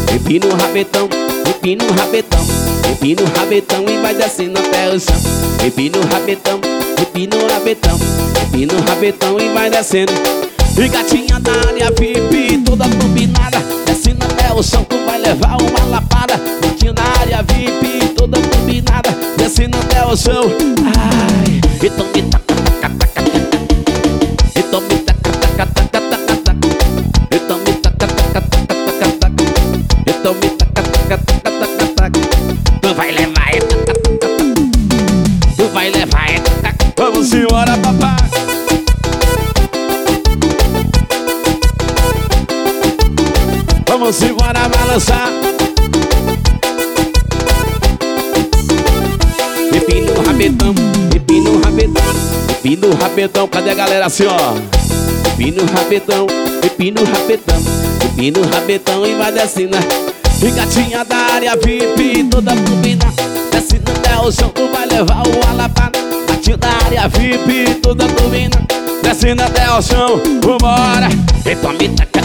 empina o rabetão, empina o rabetão, empina o rabetão e vai descendo até o chão. Empina o rabetão, empina o rabetão, empina o rabetão e vai descendo. E gatinha da área VIP, toda turbinada, descendo até o chão, tu vai levar uma lapada. Gatinha da área VIP, toda turbinada, descendo até o chão. Ai, então me taca, taca, taca, taca. Então me taca, taca, taca, taca, taca. Então me taca, taca, taca, taca, taca. Então me taca, taca, taca, taca, taca. Tu vai levar, taca, taca, taca. Tu vai levar, taca. Vamos embora, papai. Vamos embora balançar. Empina o rabetão, empina o rabetão, empina o rabetão. Cadê a galera assim, ó? Empina o rabetão, empina o rabetão, empina o rabetão e vai descendo. E gatinha da área VIP, toda turbina, descendo até o chão, tu vai levar uma lapada. Gatinha da área VIP, toda turbina, descendo até o chão. Vambora! Então me taca.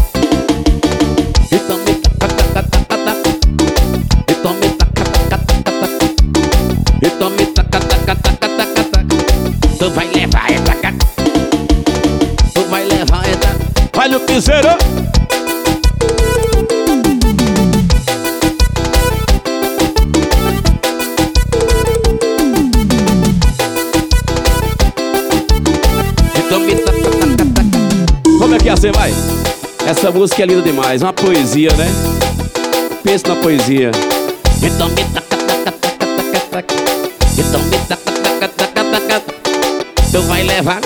Então me taca, taca, taca, taca. Então me taca, taca, taca, taca. Então me taca, taca, taca, taca, taca. Tu vai levar, taca. Tu vai levar, taca. Olha o piseiro. Então me taca, taca, taca. Como é que é assim, vai? Essa música é linda demais, uma poesia, né? Pensa na poesia. Então me taca, taca, taca, taca, taca. Então me taca, taca, taca, taca. Tu vai levar.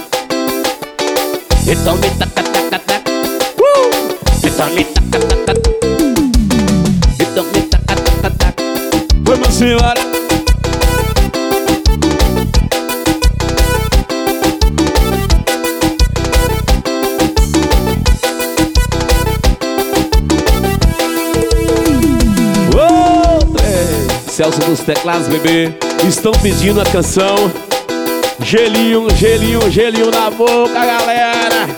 Então me taca, taca, taca. Então me taca, taca, taca. Então me taca, taca, taca. Vamos embora. Celso dos teclados, bebê. Estão pedindo a canção Gelinho, gelinho, gelinho na boca, galera.